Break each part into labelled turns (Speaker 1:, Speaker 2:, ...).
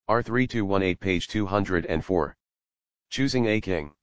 Speaker 1: R3218 page 204. Choosing a king.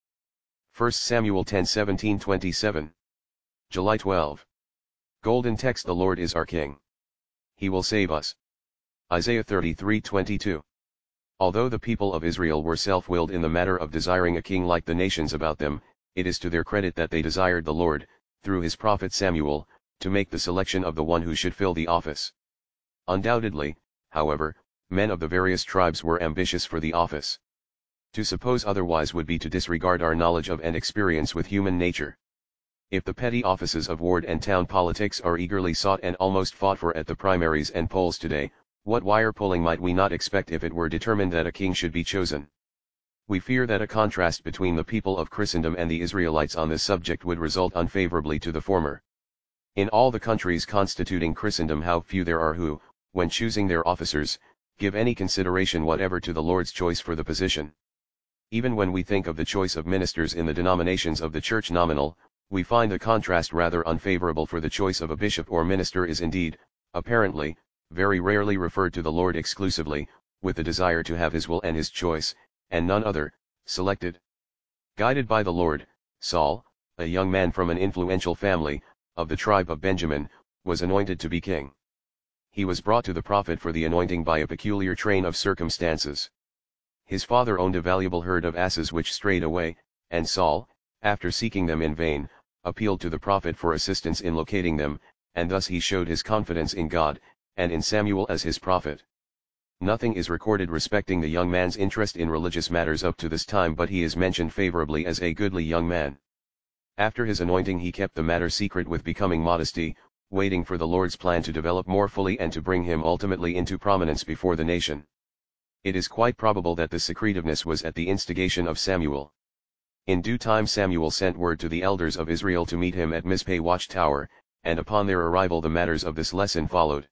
Speaker 1: 1 Samuel 10:17-27. July 12. Golden text: The Lord is our King. He will save us. Isaiah 33:22. Although the people of Israel were self-willed in the matter of desiring a king like the nations about them, it is to their credit that they desired the Lord, through his prophet Samuel, to make the selection of the one who should fill the office. Undoubtedly, however, men of the various tribes were ambitious for the office. To suppose otherwise would be to disregard our knowledge of and experience with human nature. If the petty offices of ward and town politics are eagerly sought and almost fought for at the primaries and polls today, what wire pulling might we not expect if it were determined that a king should be chosen? We fear that a contrast between the people of Christendom and the Israelites on this subject would result unfavorably to the former. In all the countries constituting Christendom, how few there are who, when choosing their officers, give any consideration whatever to the Lord's choice for the position. Even when we think of the choice of ministers in the denominations of the church nominal, we find the contrast rather unfavorable, for the choice of a bishop or minister is indeed, apparently, very rarely referred to the Lord exclusively, with the desire to have his will and his choice, and none other, selected. Guided by the Lord, Saul, a young man from an influential family, of the tribe of Benjamin, was anointed to be king. He was brought to the prophet for the anointing by a peculiar train of circumstances. His father owned a valuable herd of asses which strayed away, and Saul, after seeking them in vain, appealed to the prophet for assistance in locating them, and thus he showed his confidence in God, and in Samuel as his prophet. Nothing is recorded respecting the young man's interest in religious matters up to this time, but he is mentioned favorably as a goodly young man. After his anointing he kept the matter secret with becoming modesty, waiting for the Lord's plan to develop more fully and to bring him ultimately into prominence before the nation. It is quite probable that this secretiveness was at the instigation of Samuel. In due time Samuel sent word to the elders of Israel to meet him at Mizpeh watchtower, and upon their arrival the matters of this lesson followed.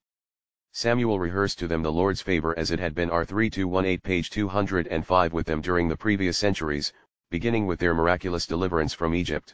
Speaker 1: Samuel rehearsed to them the Lord's favor as it had been R3218 page 205 with them during the previous centuries, beginning with their miraculous deliverance from Egypt.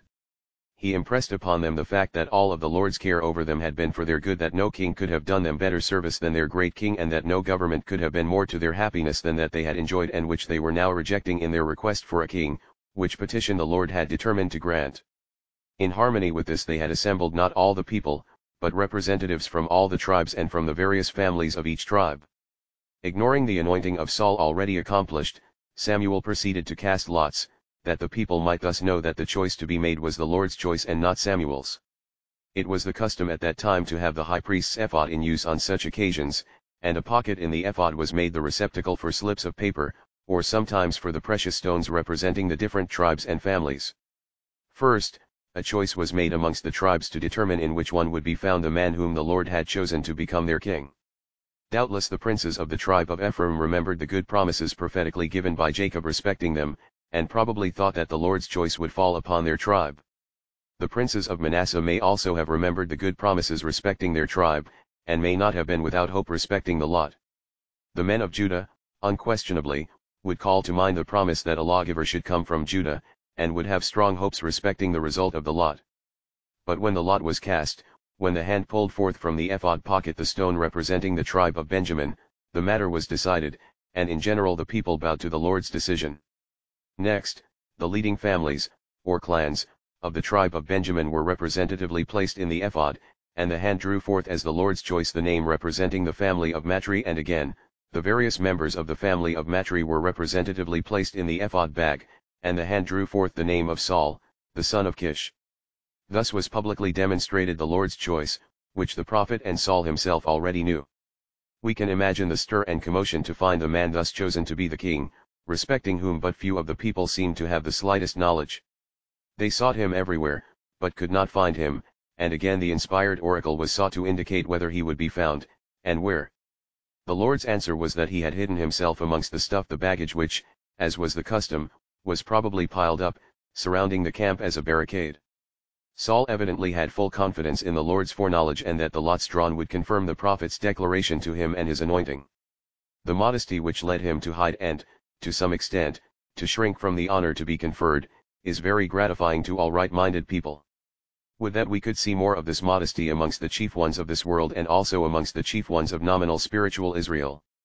Speaker 1: He impressed upon them the fact that all of the Lord's care over them had been for their good, that no king could have done them better service than their great king, and that no government could have been more to their happiness than that they had enjoyed, and which they were now rejecting in their request for a king, which petition the Lord had determined to grant. In harmony with this they had assembled not all the people, but representatives from all the tribes and from the various families of each tribe. Ignoring the anointing of Saul already accomplished, Samuel proceeded to cast lots, that the people might thus know that the choice to be made was the Lord's choice and not Samuel's. It was the custom at that time to have the high priest's ephod in use on such occasions, and a pocket in the ephod was made the receptacle for slips of paper, or sometimes for the precious stones representing the different tribes and families. First, a choice was made amongst the tribes to determine in which one would be found the man whom the Lord had chosen to become their king. Doubtless the princes of the tribe of Ephraim remembered the good promises prophetically given by Jacob respecting them, and probably thought that the Lord's choice would fall upon their tribe. The princes of Manasseh may also have remembered the good promises respecting their tribe, and may not have been without hope respecting the lot. The men of Judah, unquestionably, would call to mind the promise that a lawgiver should come from Judah, and would have strong hopes respecting the result of the lot. But when the lot was cast, when the hand pulled forth from the ephod pocket the stone representing the tribe of Benjamin, the matter was decided, and in general the people bowed to the Lord's decision. Next, the leading families, or clans, of the tribe of Benjamin were representatively placed in the ephod, and the hand drew forth as the Lord's choice the name representing the family of Matri, and again, the various members of the family of Matri were representatively placed in the ephod bag, and the hand drew forth the name of Saul, the son of Kish. Thus was publicly demonstrated the Lord's choice, which the prophet and Saul himself already knew. We can imagine the stir and commotion to find the man thus chosen to be the king, respecting whom but few of the people seemed to have the slightest knowledge. They sought him everywhere, but could not find him, and again the inspired oracle was sought to indicate whether he would be found, and where. The Lord's answer was that he had hidden himself amongst the baggage which, as was the custom, was probably piled up, surrounding the camp as a barricade. Saul evidently had full confidence in the Lord's foreknowledge and that the lots drawn would confirm the prophet's declaration to him and his anointing. The modesty which led him to hide and, to some extent, to shrink from the honor to be conferred, is very gratifying to all right-minded people. Would that we could see more of this modesty amongst the chief ones of this world and also amongst the chief ones of nominal spiritual Israel.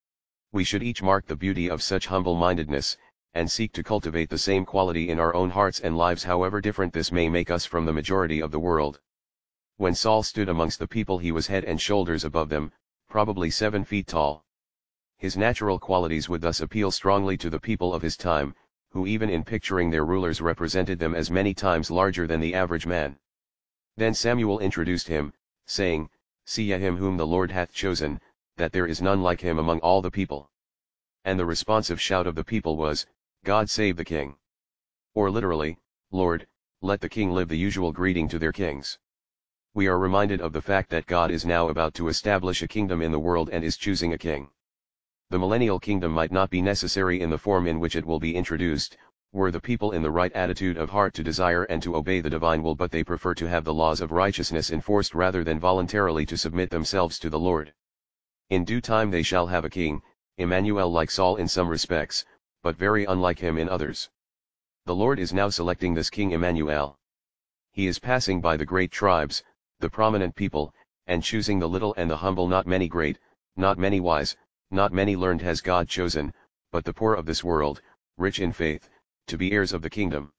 Speaker 1: We should each mark the beauty of such humble-mindedness, and seek to cultivate the same quality in our own hearts and lives, however different this may make us from the majority of the world. When Saul stood amongst the people, he was head and shoulders above them, probably 7 feet tall. His natural qualities would thus appeal strongly to the people of his time, who even in picturing their rulers represented them as many times larger than the average man. Then Samuel introduced him, saying, "See ye him whom the Lord hath chosen, that there is none like him among all the people." And the responsive shout of the people was, "God save the king." Or literally, "Lord, let the king live," the usual greeting to their kings. We are reminded of the fact that God is now about to establish a kingdom in the world and is choosing a king. The millennial kingdom might not be necessary in the form in which it will be introduced, were the people in the right attitude of heart to desire and to obey the divine will, but they prefer to have the laws of righteousness enforced rather than voluntarily to submit themselves to the Lord. In due time they shall have a king, Emmanuel, like Saul in some respects, but very unlike him in others. The Lord is now selecting this king Emmanuel. He is passing by the great tribes, the prominent people, and choosing the little and the humble. Not many great, not many wise, not many learned has God chosen, but the poor of this world, rich in faith, to be heirs of the kingdom.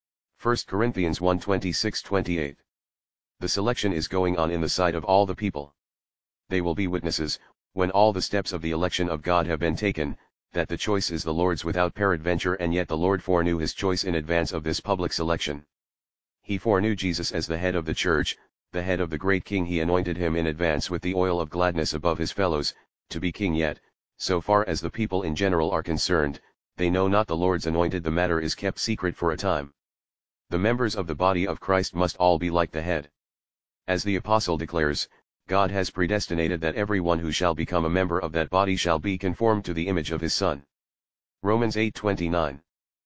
Speaker 1: 1 Corinthians 1:26-28. The selection is going on in the sight of all the people. They will be witnesses, when all the steps of the election of God have been taken, that the choice is the Lord's without peradventure, and yet the Lord foreknew his choice in advance of this public selection. He foreknew Jesus as the head of the church, the head of the great king. He anointed him in advance with the oil of gladness above his fellows, to be king. Yet, so far as the people in general are concerned, they know not the Lord's anointed. The matter is kept secret for a time. The members of the body of Christ must all be like the head. As the apostle declares, God has predestinated that everyone who shall become a member of that body shall be conformed to the image of his Son. Romans 8:29.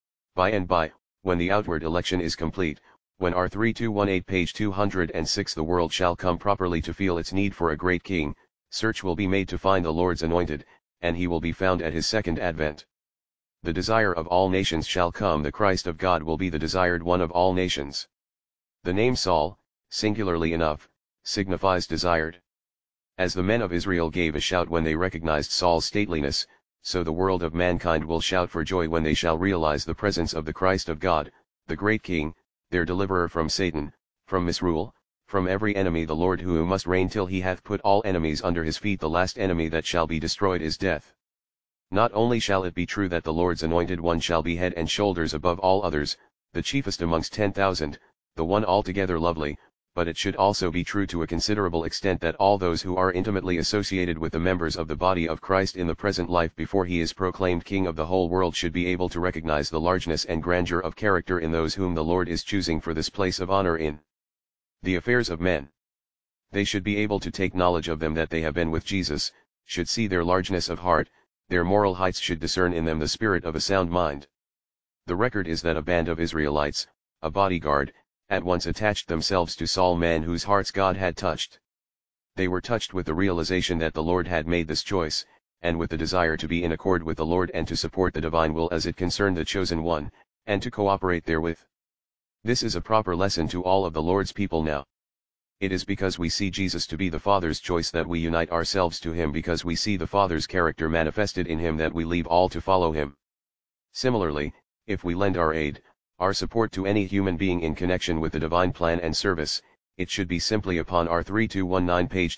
Speaker 1: By and by, when the outward election is complete, when R 3218 page 206, the world shall come properly to feel its need for a great king. Search will be made to find the Lord's anointed, and he will be found at his second advent. The desire of all nations shall come. The Christ of God will be the desired one of all nations. The name Saul, singularly enough, signifies desired. As the men of Israel gave a shout when they recognized Saul's stateliness, so the world of mankind will shout for joy when they shall realize the presence of the Christ of God, the great King, their deliverer from Satan, from misrule, from every enemy, the Lord who must reign till he hath put all enemies under his feet. The last enemy that shall be destroyed is death. Not only shall it be true that the Lord's anointed one shall be head and shoulders above all others, the chiefest amongst 10,000, the one altogether lovely, but it should also be true to a considerable extent that all those who are intimately associated with the members of the body of Christ in the present life before he is proclaimed King of the whole world should be able to recognize the largeness and grandeur of character in those whom the Lord is choosing for this place of honor in the affairs of men. They should be able to take knowledge of them that they have been with Jesus, should see their largeness of heart, their moral heights, should discern in them the spirit of a sound mind. The record is that a band of Israelites, a bodyguard, at once attached themselves to Saul, men whose hearts God had touched. They were touched with the realization that the Lord had made this choice, and with the desire to be in accord with the Lord and to support the divine will as it concerned the chosen one, and to cooperate therewith. This is a proper lesson to all of the Lord's people now. It is because we see Jesus to be the Father's choice that we unite ourselves to him, because we see the Father's character manifested in him that we leave all to follow him. Similarly, if we lend our aid, our support to any human being in connection with the divine plan and service, it should be simply upon R 3219 page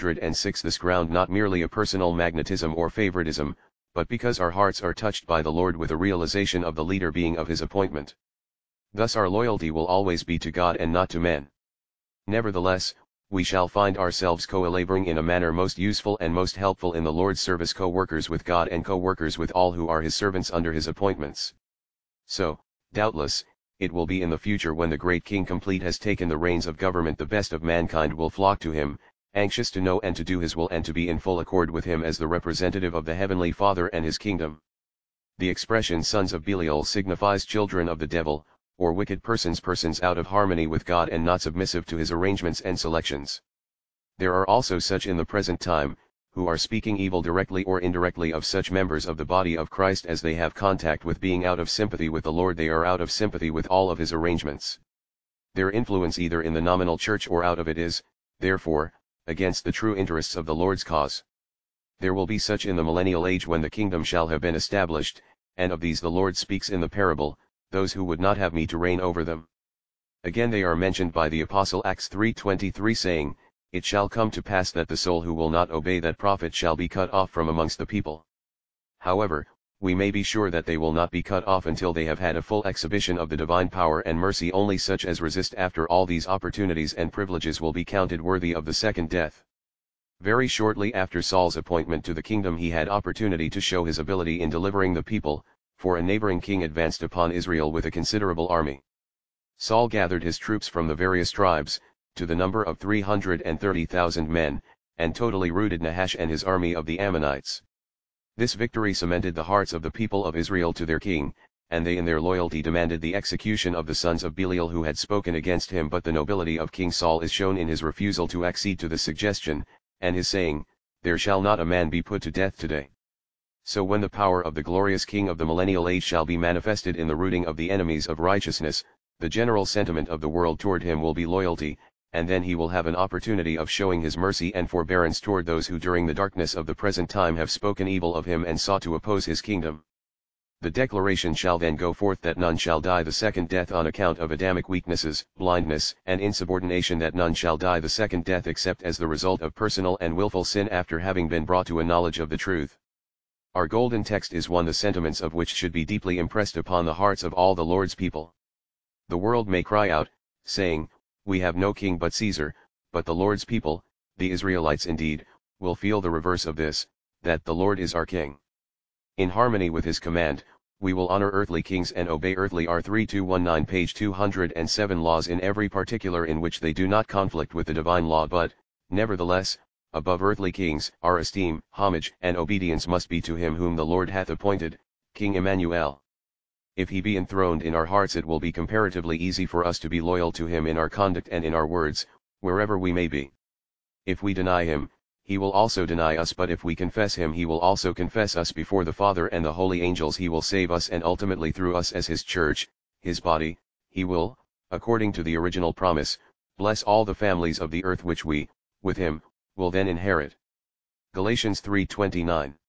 Speaker 1: 206 this ground, not merely a personal magnetism or favoritism, but because our hearts are touched by the Lord with a realization of the leader being of his appointment. Thus our loyalty will always be to God and not to men. Nevertheless, we shall find ourselves co-laboring in a manner most useful and most helpful in the Lord's service, co-workers with God and co-workers with all who are his servants under his appointments. So, doubtless, it will be in the future when the great King complete has taken the reins of government, the best of mankind will flock to him, anxious to know and to do his will and to be in full accord with him as the representative of the heavenly Father and his kingdom. The expression sons of Belial signifies children of the devil, or wicked persons out of harmony with God and not submissive to his arrangements and selections. There are also such in the present time, who are speaking evil directly or indirectly of such members of the body of Christ as they have contact with. Being out of sympathy with the Lord, they are out of sympathy with all of his arrangements. Their influence either in the nominal church or out of it is, therefore, against the true interests of the Lord's cause. There will be such in the millennial age when the kingdom shall have been established, and of these the Lord speaks in the parable, those who would not have me to reign over them. Again they are mentioned by the Apostle Acts 3:23 saying, It shall come to pass that the soul who will not obey that prophet shall be cut off from amongst the people. However, we may be sure that they will not be cut off until they have had a full exhibition of the divine power and mercy. Only such as resist after all these opportunities and privileges will be counted worthy of the second death. Very shortly after Saul's appointment to the kingdom he had opportunity to show his ability in delivering the people, for a neighboring king advanced upon Israel with a considerable army. Saul gathered his troops from the various tribes, to the number of 330,000 men, and totally routed Nahash and his army of the Ammonites. This victory cemented the hearts of the people of Israel to their king, and they in their loyalty demanded the execution of the sons of Belial who had spoken against him. But the nobility of King Saul is shown in his refusal to accede to the suggestion, and his saying, There shall not a man be put to death today. So when the power of the glorious King of the millennial age shall be manifested in the rooting of the enemies of righteousness, the general sentiment of the world toward him will be loyalty, and then he will have an opportunity of showing his mercy and forbearance toward those who during the darkness of the present time have spoken evil of him and sought to oppose his kingdom. The declaration shall then go forth that none shall die the second death on account of Adamic weaknesses, blindness, and insubordination, that none shall die the second death except as the result of personal and willful sin after having been brought to a knowledge of the truth. Our golden text is one the sentiments of which should be deeply impressed upon the hearts of all the Lord's people. The world may cry out, saying, We have no king but Caesar, but the Lord's people, the Israelites indeed, will feel the reverse of this, that the Lord is our king. In harmony with his command, we will honor earthly kings and obey earthly R3219 page 207 laws in every particular in which they do not conflict with the divine law, but, nevertheless, above earthly kings, our esteem, homage, and obedience must be to him whom the Lord hath appointed, King Emmanuel. If he be enthroned in our hearts, it will be comparatively easy for us to be loyal to him in our conduct and in our words, wherever we may be. If we deny him, he will also deny us, but if we confess him, he will also confess us before the Father and the holy angels. He will save us, and ultimately through us as his church, his body, he will, according to the original promise, bless all the families of the earth which we, with him, will then inherit. Galatians 3:29.